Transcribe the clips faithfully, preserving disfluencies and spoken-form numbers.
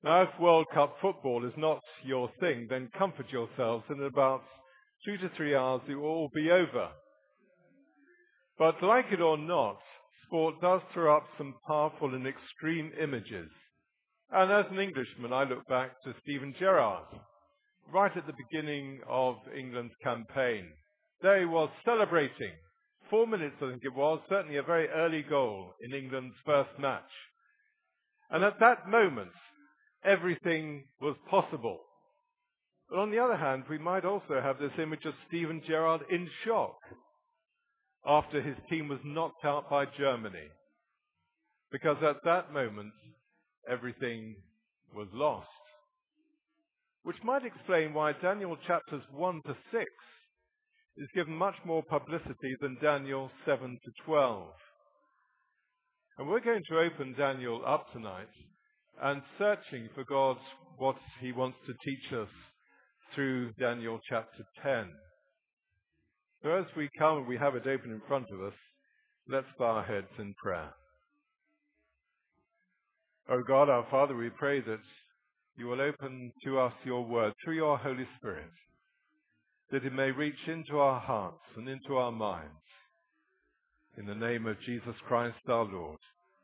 Now, if World Cup football is not your thing, then comfort yourselves. In about two to three hours, it will all be over. But like it or not, sport does throw up some powerful and extreme images. And as an Englishman, I look back to Steven Gerrard, right at the beginning of England's campaign. There he was celebrating. Four minutes, I think it was, certainly a very early goal in England's first match. And at that moment, everything was possible. But on the other hand, we might also have this image of Steven Gerrard in shock after his team was knocked out by Germany. Because at that moment, everything was lost. Which might explain why Daniel chapters one to six is given much more publicity than Daniel seven to twelve. And we're going to open Daniel up tonight and searching for God, what he wants to teach us through Daniel chapter ten. So as we come and we have it open in front of us, let's bow our heads in prayer. O God, our Father, we pray that you will open to us your word through your Holy Spirit, that it may reach into our hearts and into our minds. In the name of Jesus Christ our Lord.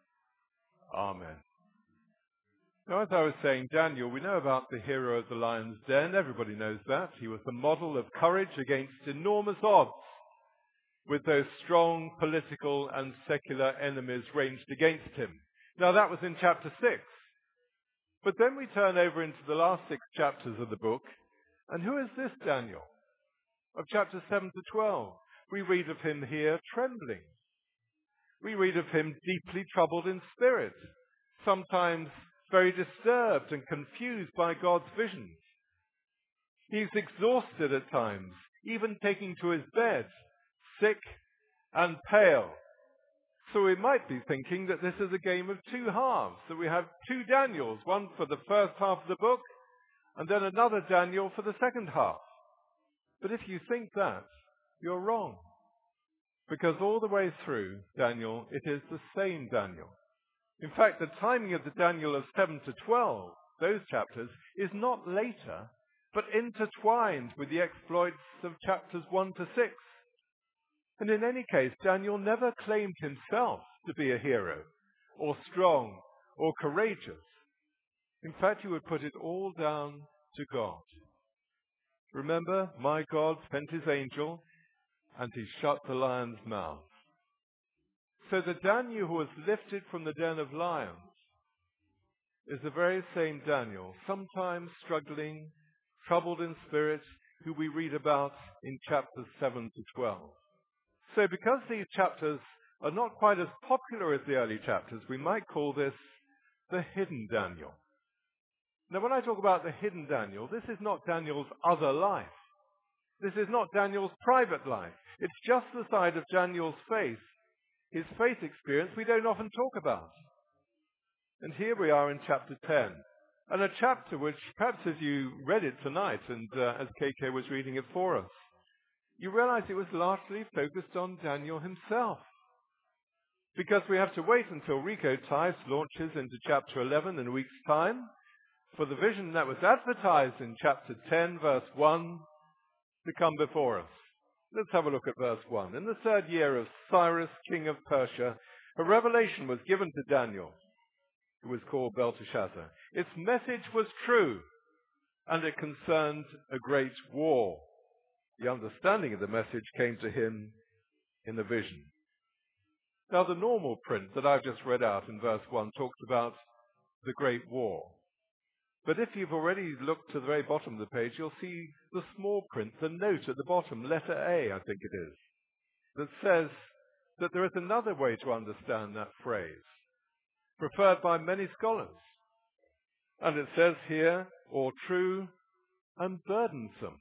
Amen. Now, as I was saying, Daniel, we know about the hero of the lion's den. Everybody knows that. He was the model of courage against enormous odds, with those strong political and secular enemies ranged against him. Now, that was in chapter six. But then we turn over into the last six chapters of the book, and who is this Daniel? Of chapters seven to twelve. We read of him here trembling. We read of him deeply troubled in spirit, sometimes very disturbed and confused by God's visions. He's exhausted at times, even taking to his bed, sick and pale. So we might be thinking that this is a game of two halves, that we have two Daniels, one for the first half of the book, and then another Daniel for the second half. But if you think that, you're wrong. Because all the way through Daniel, it is the same Daniel. In fact, the timing of the Daniel of seven to twelve, those chapters, is not later, but intertwined with the exploits of chapters one to six. And in any case, Daniel never claimed himself to be a hero, or strong, or courageous. In fact, he would put it all down to God. Remember, my God sent his angel, and he shut the lion's mouth. So the Daniel who was lifted from the den of lions is the very same Daniel, sometimes struggling, troubled in spirit, who we read about in chapters seven to twelve. So because these chapters are not quite as popular as the early chapters, we might call this the hidden Daniel. Now, when I talk about the hidden Daniel, this is not Daniel's other life. This is not Daniel's private life. It's just the side of Daniel's faith, his faith experience we don't often talk about. And here we are in chapter ten, and a chapter which, perhaps as you read it tonight, and uh, as K K was reading it for us, you realize it was largely focused on Daniel himself. Because we have to wait until Rico Tice launches into chapter eleven in a week's time for the vision that was advertised in chapter ten, verse one, to come before us. Let's have a look at verse one. In the third year of Cyrus, king of Persia, a revelation was given to Daniel, who was called Belteshazzar. Its message was true, and it concerned a great war. The understanding of the message came to him in a vision. Now, the normal print that I've just read out in verse one talks about the great war. But if you've already looked to the very bottom of the page, you'll see the small print, the note at the bottom, letter A, I think it is, that says that there is another way to understand that phrase, preferred by many scholars. And it says here, or true and burdensome.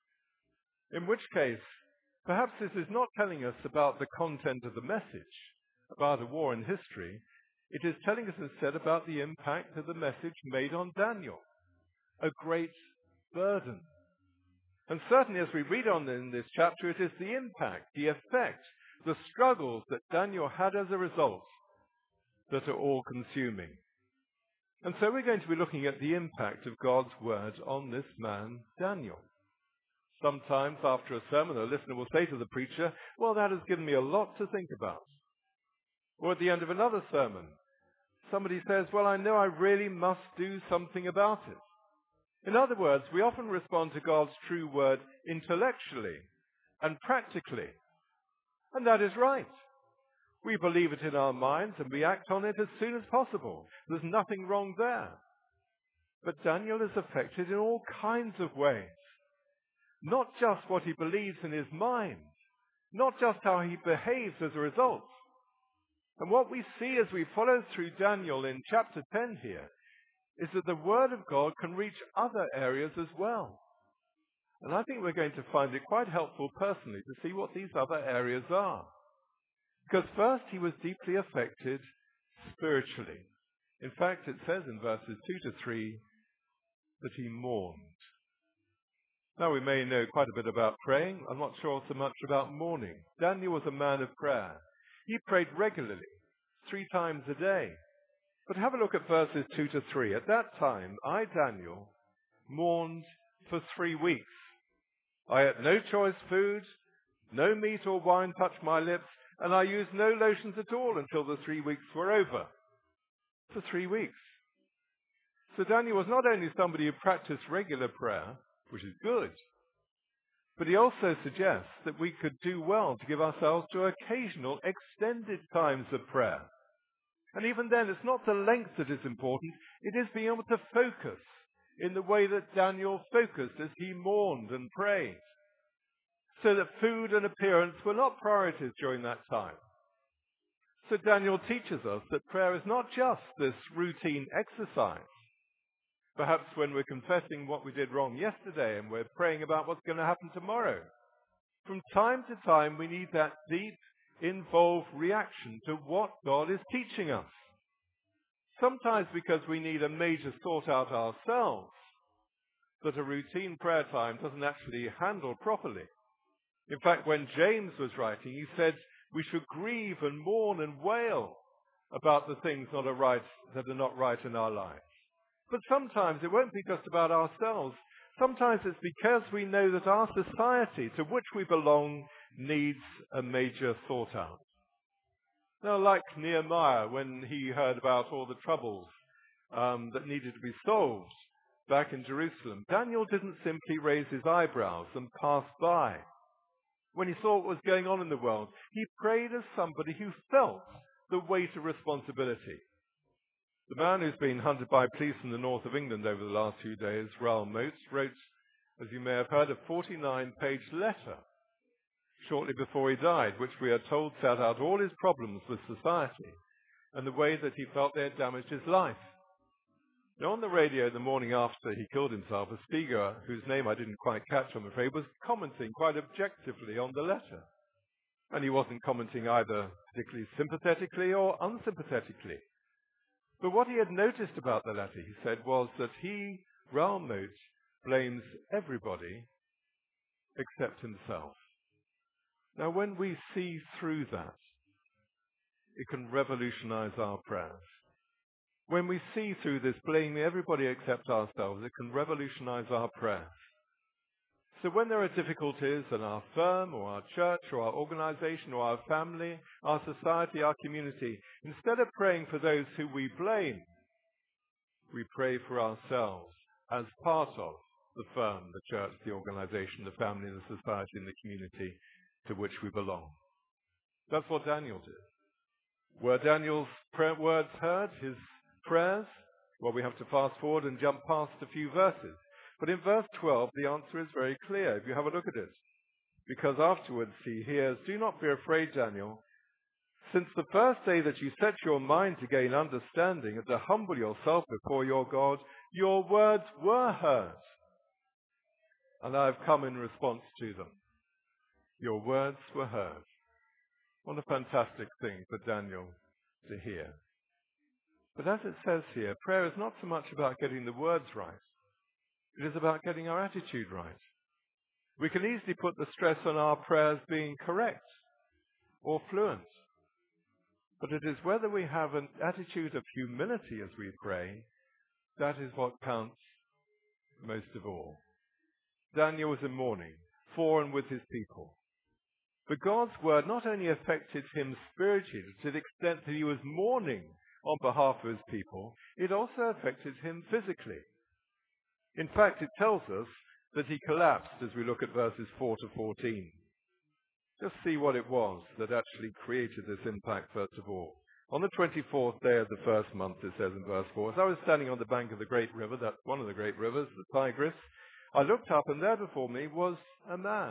In which case, perhaps this is not telling us about the content of the message, about a war in history. It is telling us instead about the impact of the message made on Daniel, a great burden. And certainly as we read on in this chapter, it is the impact, the effect, the struggles that Daniel had as a result that are all consuming. And so we're going to be looking at the impact of God's word on this man, Daniel. Sometimes after a sermon, a listener will say to the preacher, well, that has given me a lot to think about. Or at the end of another sermon, somebody says, well, I know I really must do something about it. In other words, we often respond to God's true word intellectually and practically. And that is right. We believe it in our minds and we act on it as soon as possible. There's nothing wrong there. But Daniel is affected in all kinds of ways. Not just what he believes in his mind, not just how he behaves as a result. And what we see as we follow through Daniel in chapter ten here is that the word of God can reach other areas as well. And I think we're going to find it quite helpful personally to see what these other areas are. Because first, he was deeply affected spiritually. In fact, it says in verses two to three that he mourned. Now, we may know quite a bit about praying. I'm not sure so much about mourning. Daniel was a man of prayer. He prayed regularly, three times a day. But have a look at verses two to three. At that time, I, Daniel, mourned for three weeks. I ate no choice food, no meat or wine touched my lips, and I used no lotions at all until the three weeks were over. For three weeks. So Daniel was not only somebody who practiced regular prayer, which is good, but he also suggests that we could do well to give ourselves to occasional extended times of prayer. And even then, it's not the length that is important, it is being able to focus in the way that Daniel focused as he mourned and prayed, so that food and appearance were not priorities during that time. So Daniel teaches us that prayer is not just this routine exercise. Perhaps when we're confessing what we did wrong yesterday and we're praying about what's going to happen tomorrow. From time to time, we need that deep, involved reaction to what God is teaching us. Sometimes because we need a major sort out ourselves that a routine prayer time doesn't actually handle properly. In fact, when James was writing, he said we should grieve and mourn and wail about the things that are right, that are not right in our lives. But sometimes it won't be just about ourselves. Sometimes it's because we know that our society to which we belong needs a major sort out. Now, like Nehemiah, when he heard about all the troubles um, that needed to be solved back in Jerusalem, Daniel didn't simply raise his eyebrows and pass by. When he saw what was going on in the world, he prayed as somebody who felt the weight of responsibility. The man who's been hunted by police in the north of England over the last few days, Raoul Moat, wrote, as you may have heard, a forty-nine page letter shortly before he died, which we are told set out all his problems with society and the way that he felt they had damaged his life. Now, on the radio the morning after he killed himself, a speaker, whose name I didn't quite catch, I'm afraid, was commenting quite objectively on the letter. And he wasn't commenting either particularly sympathetically or unsympathetically. But what he had noticed about the letter, he said, was that he, Raoul Moat, blames everybody except himself. Now, when we see through that, it can revolutionize our prayers. When we see through this blaming everybody except ourselves, it can revolutionize our prayers. So when there are difficulties in our firm or our church or our organization or our family, our society, our community, instead of praying for those who we blame, we pray for ourselves as part of the firm, the church, the organization, the family, the society, and the community to which we belong. That's what Daniel did. Were Daniel's prayer words heard, his prayers? Well, we have to fast forward and jump past a few verses. But in verse twelve, the answer is very clear, if you have a look at it. Because afterwards he hears, do not be afraid, Daniel. Since the first day that you set your mind to gain understanding and to humble yourself before your God, your words were heard. And I have come in response to them. Your words were heard. What a fantastic thing for Daniel to hear. But as it says here, prayer is not so much about getting the words right. It is about getting our attitude right. We can easily put the stress on our prayers being correct or fluent. But it is whether we have an attitude of humility as we pray That is what counts most of all. Daniel was in mourning, for and with his people. But God's word not only affected him spiritually to the extent that he was mourning on behalf of his people, it also affected him physically. In fact, it tells us that he collapsed as we look at verses four to fourteen. Just see what it was that actually created this impact, first of all. On the twenty-fourth day of the first month, it says in verse four, as I was standing on the bank of the great river, that's one of the great rivers, the Tigris, I looked up, and there before me was a man.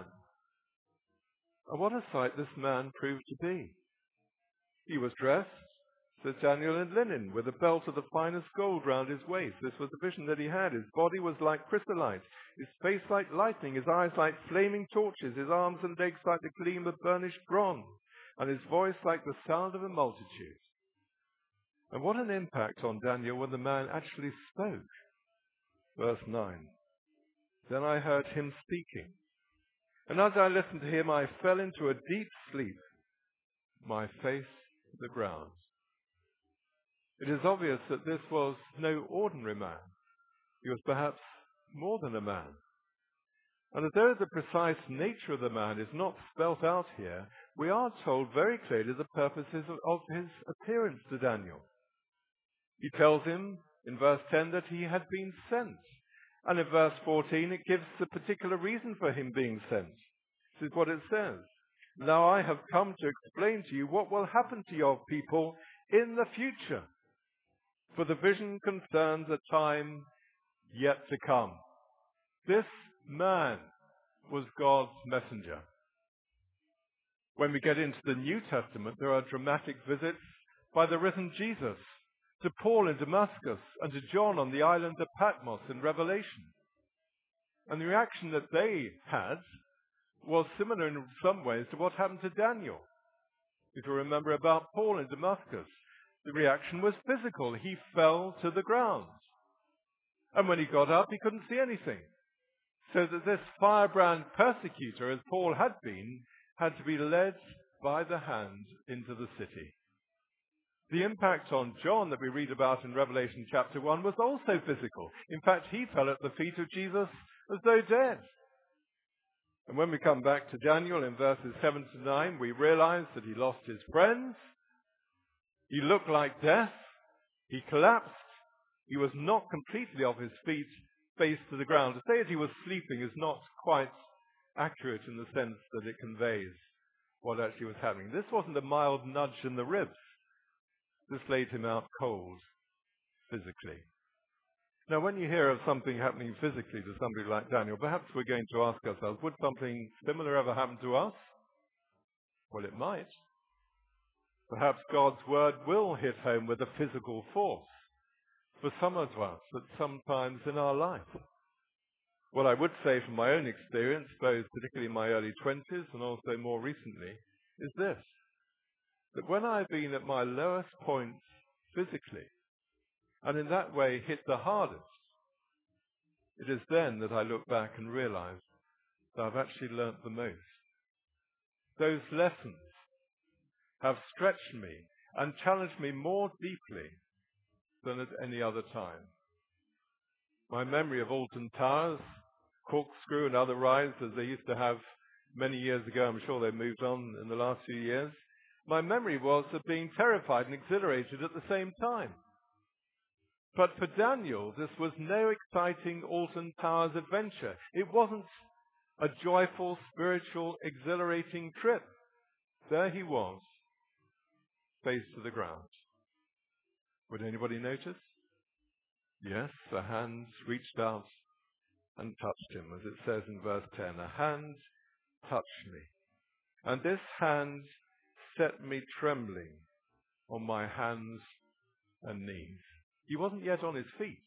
And what a sight this man proved to be. He was dressed, says Daniel, in linen, with a belt of the finest gold round his waist. This was the vision that he had. His body was like chrysolite, his face like lightning, his eyes like flaming torches, his arms and legs like the gleam of burnished bronze, and his voice like the sound of a multitude. And what an impact on Daniel when the man actually spoke. Verse nine. Then I heard him speaking. And as I listened to him, I fell into a deep sleep, my face to the ground. It is obvious that this was no ordinary man. He was perhaps more than a man. And although the precise nature of the man is not spelt out here, we are told very clearly the purposes of, of his appearance to Daniel. He tells him in verse ten that he had been sent. And in verse fourteen, it gives a particular reason for him being sent. This is what it says. Now I have come to explain to you what will happen to your people in the future. For the vision concerns a time yet to come. This man was God's messenger. When we get into the New Testament, there are dramatic visits by the risen Jesus to Paul in Damascus and to John on the island of Patmos in Revelation. And the reaction that they had was similar in some ways to what happened to Daniel. If you remember about Paul in Damascus, the reaction was physical. He fell to the ground. And when he got up, he couldn't see anything. So that this firebrand persecutor, as Paul had been, had to be led by the hand into the city. The impact on John that we read about in Revelation chapter one was also physical. In fact, he fell at the feet of Jesus as though dead. And when we come back to Daniel in verses seven to nine, we realize that he lost his friends. He looked like death. He collapsed. He was not completely off his feet, face to the ground. To say that he was sleeping is not quite accurate in the sense that it conveys what actually was happening. This wasn't a mild nudge in the ribs. This laid him out cold, physically. Now, when you hear of something happening physically to somebody like Daniel, perhaps we're going to ask ourselves, would something similar ever happen to us? Well, it might. Perhaps God's word will hit home with a physical force for some of us at some times in our life. What I would say from my own experience, both particularly in my early twenties and also more recently, is this. That when I've been at my lowest points physically, and in that way hit the hardest, it is then that I look back and realize that I've actually learnt the most. Those lessons have stretched me and challenged me more deeply than at any other time. My memory of Alton Towers, Corkscrew and other rides as they used to have many years ago, I'm sure they've moved on in the last few years, my memory was of being terrified and exhilarated at the same time. But for Daniel, this was no exciting Alton Towers adventure. It wasn't a joyful, spiritual, exhilarating trip. There he was, face to the ground. Would anybody notice? Yes, a hand reached out and touched him, as it says in verse ten. A hand touched me. And this hand set me trembling on my hands and knees. He wasn't yet on his feet,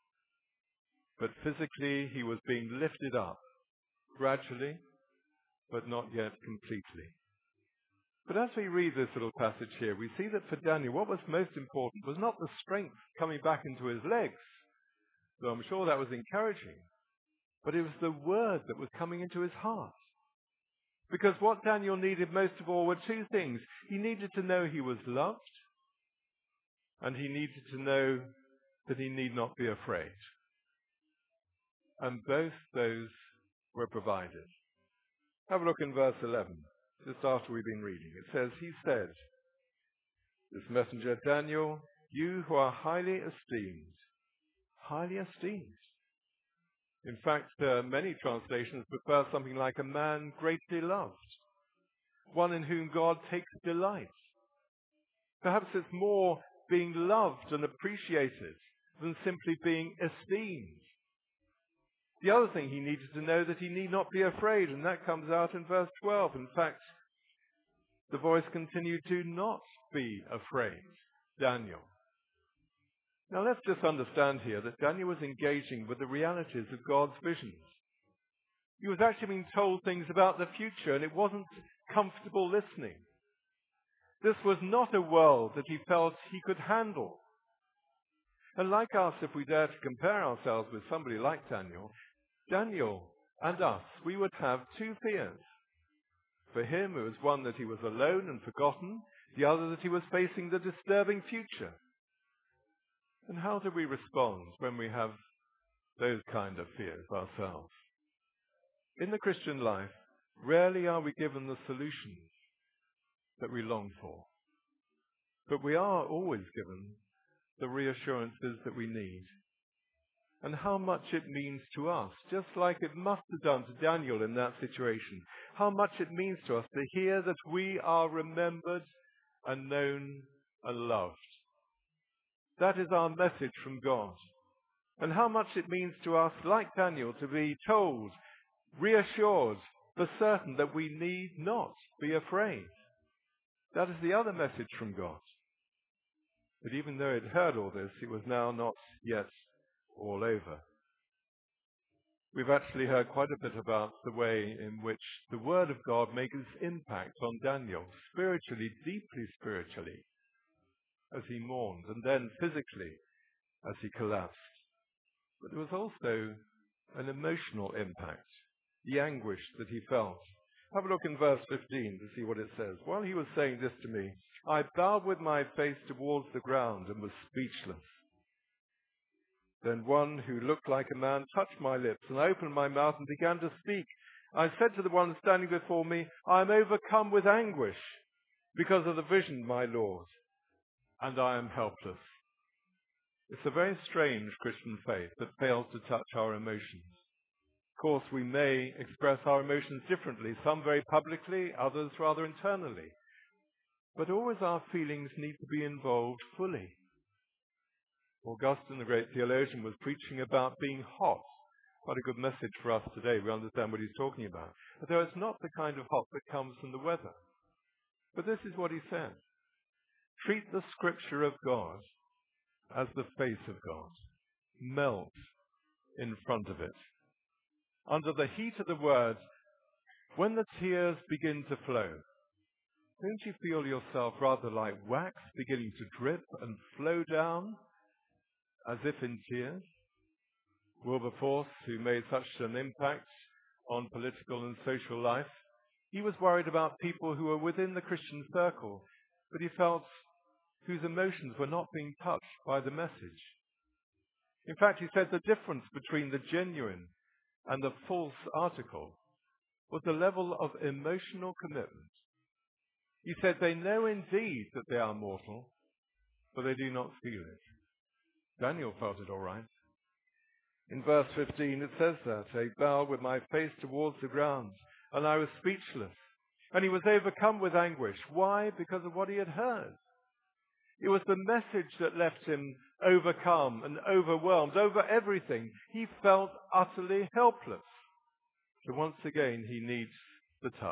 but physically he was being lifted up, gradually, but not yet completely. But as we read this little passage here, we see that for Daniel, what was most important was not the strength coming back into his legs, though I'm sure that was encouraging, but it was the word that was coming into his heart. Because what Daniel needed most of all were two things. He needed to know he was loved, and he needed to know that he need not be afraid. And both those were provided. Have a look in verse eleven, just after we've been reading. It says, he said, this messenger Daniel, you who are highly esteemed, highly esteemed. In fact, uh, many translations prefer something like a man greatly loved, one in whom God takes delight. Perhaps it's more being loved and appreciated than simply being esteemed. The other thing he needed to know, that he need not be afraid, and that comes out in verse twelve. In fact, the voice continued, do not be afraid, Daniel. Now let's just understand here that Daniel was engaging with the realities of God's visions. He was actually being told things about the future, and it wasn't comfortable listening. This was not a world that he felt he could handle. And like us, if we dare to compare ourselves with somebody like Daniel, Daniel and us, we would have two fears. For him, it was one that he was alone and forgotten, the other that he was facing the disturbing future. And how do we respond when we have those kind of fears ourselves? In the Christian life, rarely are we given the solutions that we long for. But we are always given the reassurances that we need. And how much it means to us, just like it must have done to Daniel in that situation, how much it means to us to hear that we are remembered and known and loved. That is our message from God. And how much it means to us, like Daniel, to be told, reassured, for certain that we need not be afraid. That is the other message from God. But even though it heard all this, it was now not yet all over. We've actually heard quite a bit about the way in which the Word of God makes its impact on Daniel, spiritually, deeply spiritually, as he mourned, and then physically, as he collapsed. But there was also an emotional impact, the anguish that he felt. Have a look in verse fifteen to see what it says. While he was saying this to me, I bowed with my face towards the ground and was speechless. Then one who looked like a man touched my lips, and I opened my mouth and began to speak. I said to the one standing before me, I am overcome with anguish because of the vision, my Lord, and I am helpless. It's a very strange Christian faith that fails to touch our emotions. Of course, we may express our emotions differently, some very publicly, others rather internally. But always our feelings need to be involved fully. Augustine, the great theologian, was preaching about being hot. Quite a good message for us today. We understand what he's talking about. Although it's not the kind of hot that comes from the weather. But this is what he says. Treat the scripture of God as the face of God. Melt in front of it. Under the heat of the word, when the tears begin to flow, don't you feel yourself rather like wax beginning to drip and flow down, as if in tears? Wilberforce, who made such an impact on political and social life, he was worried about people who were within the Christian circle, but he felt whose emotions were not being touched by the message. In fact, he said the difference between the genuine and the false article was the level of emotional commitment. He said they know indeed that they are mortal, but they do not feel it. Daniel felt it all right. In verse fifteen it says that, I bowed with my face towards the ground, and I was speechless. And he was overcome with anguish. Why? Because of what he had heard. It was the message that left him overcome and overwhelmed over everything. He felt utterly helpless. So once again, he needs the touch.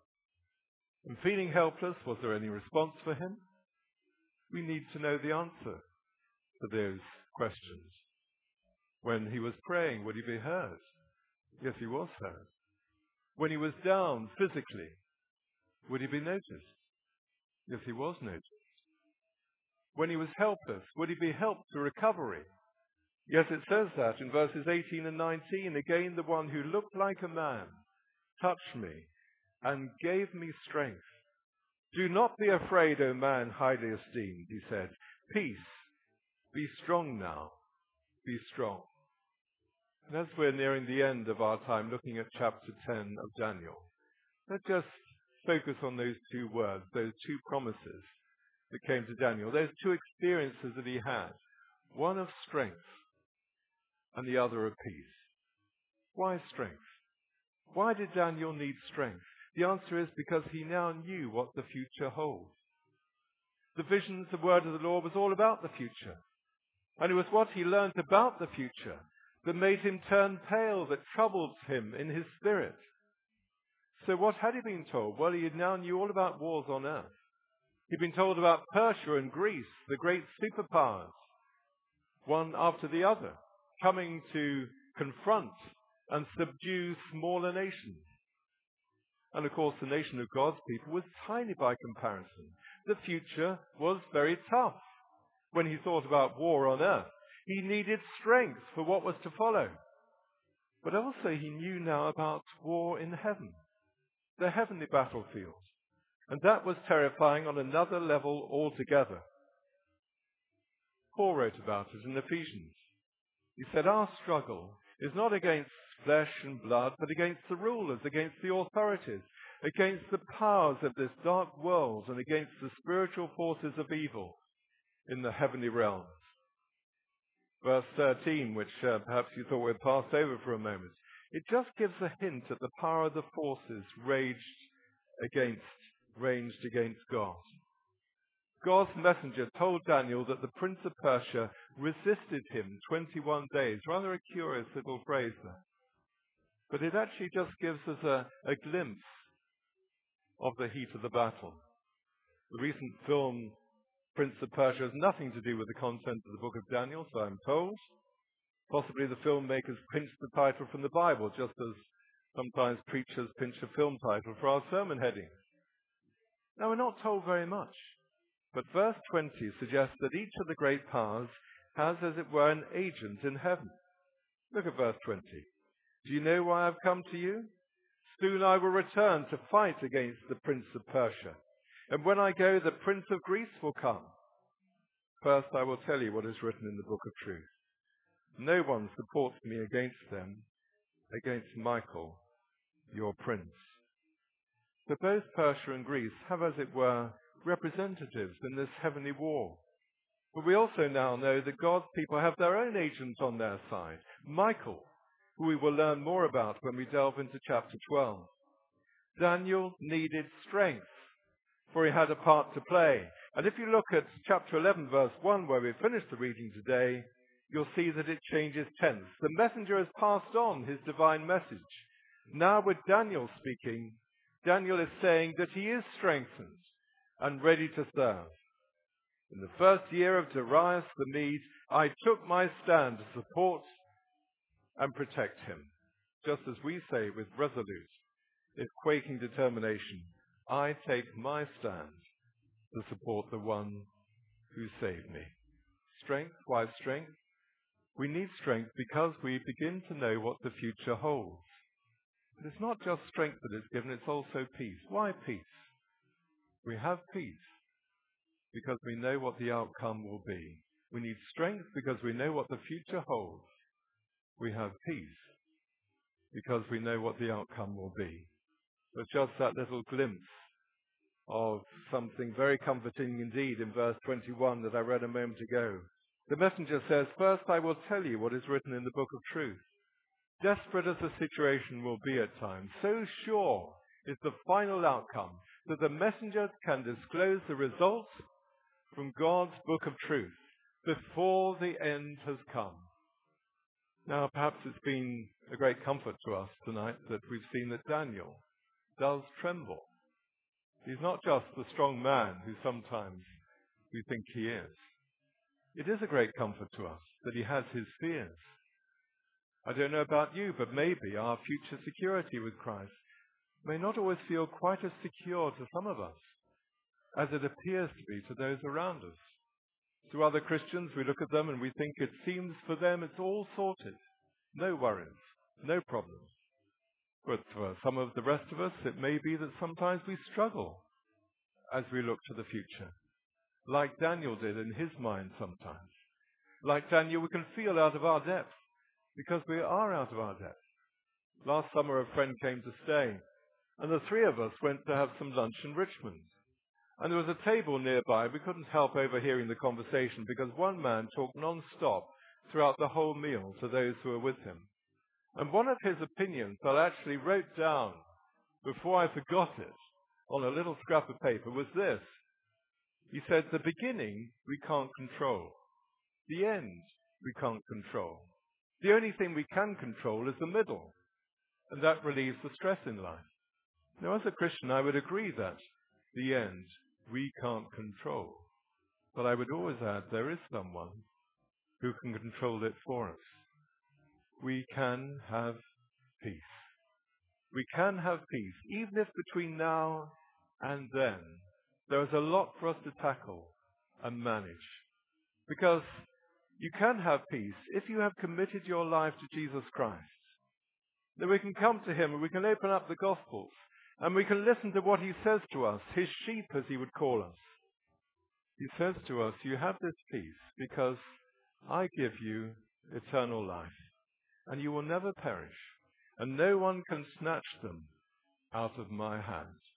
And feeling helpless, was there any response for him? We need to know the answer to those questions. When he was praying, would he be heard? Yes, he was heard. When he was down physically, would he be noticed? Yes, he was noticed. When he was helpless, would he be helped to recovery? Yes, it says that in verses eighteen and nineteen. Again, the one who looked like a man touched me and gave me strength. Do not be afraid, O man highly esteemed, he said. Peace, be strong now, be strong. And as we're nearing the end of our time looking at chapter ten of Daniel, let's just focus on those two words, those two promises that came to Daniel, those two experiences that he had, one of strength and the other of peace. Why strength? Why did Daniel need strength? The answer is because he now knew what the future holds. The visions, the word of the Lord was all about the future. And it was what he learned about the future that made him turn pale, that troubled him in his spirit. So what had he been told? Well, he now knew all about wars on earth. He'd been told about Persia and Greece, the great superpowers, one after the other, coming to confront and subdue smaller nations. And of course, the nation of God's people was tiny by comparison. The future was very tough. When he thought about war on earth, he needed strength for what was to follow. But also he knew now about war in heaven, the heavenly battlefield. And that was terrifying on another level altogether. Paul wrote about it in Ephesians. He said, our struggle is not against flesh and blood, but against the rulers, against the authorities, against the powers of this dark world, and against the spiritual forces of evil in the heavenly realms. Verse thirteen, which uh, perhaps you thought we'd pass over for a moment, it just gives a hint at the power of the forces raged against, ranged against God. God's messenger told Daniel that the prince of Persia resisted him twenty-one days. Rather a curious little phrase there. But it actually just gives us a, a glimpse of the heat of the battle. The recent film, Prince of Persia, has nothing to do with the content of the book of Daniel, so I'm told. Possibly the filmmakers pinched the title from the Bible, just as sometimes preachers pinch a film title for our sermon headings. Now, we're not told very much. But verse twenty suggests that each of the great powers has, as it were, an agent in heaven. Look at verse twenty. Do you know why I've come to you? Soon I will return to fight against the prince of Persia. And when I go, the prince of Greece will come. First, I will tell you what is written in the book of truth. No one supports me against them, against Michael, your prince. So both Persia and Greece have, as it were, representatives in this heavenly war. But we also now know that God's people have their own agent on their side, Michael, who we will learn more about when we delve into chapter twelve. Daniel needed strength, for he had a part to play. And if you look at chapter eleven, verse one, where we finished the reading today, you'll see that it changes tense. The messenger has passed on his divine message. Now with Daniel speaking, Daniel is saying that he is strengthened and ready to serve. In the first year of Darius the Mede, I took my stand to support and protect him. Just as we say with resolute, if quaking determination, I take my stand to support the one who saved me. Strength, why strength? We need strength because we begin to know what the future holds. But it's not just strength that is given, it's also peace. Why peace? We have peace because we know what the outcome will be. We need strength because we know what the future holds. We have peace because we know what the outcome will be. But just that little glimpse of something very comforting indeed in verse twenty-one that I read a moment ago. The messenger says, first I will tell you what is written in the book of truth. Desperate as the situation will be at times, so sure is the final outcome that the messenger can disclose the results from God's book of truth before the end has come. Now, perhaps it's been a great comfort to us tonight that we've seen that Daniel does tremble. He's not just the strong man who sometimes we think he is. It is a great comfort to us that he has his fears. I don't know about you, but maybe our future security with Christ may not always feel quite as secure to some of us as it appears to be to those around us. To other Christians, we look at them and we think it seems for them it's all sorted. No worries, no problems. But for some of the rest of us, it may be that sometimes we struggle as we look to the future, like Daniel did in his mind sometimes. Like Daniel, we can feel out of our depth because we are out of our depth. Last summer, a friend came to stay, and the three of us went to have some lunch in Richmond. And there was a table nearby. We couldn't help overhearing the conversation because one man talked non-stop throughout the whole meal to those who were with him. And one of his opinions I actually wrote down before I forgot it on a little scrap of paper was this. He said, the beginning we can't control. The end we can't control. The only thing we can control is the middle. And that relieves the stress in life. Now, as a Christian, I would agree that the end we can't control. But I would always add there is someone who can control it for us. We can have peace. We can have peace, even if between now and then there is a lot for us to tackle and manage. Because you can have peace if you have committed your life to Jesus Christ. That we can come to him and we can open up the Gospels and we can listen to what he says to us, his sheep as he would call us. He says to us, you have this peace because I give you eternal life and you will never perish and no one can snatch them out of my hand.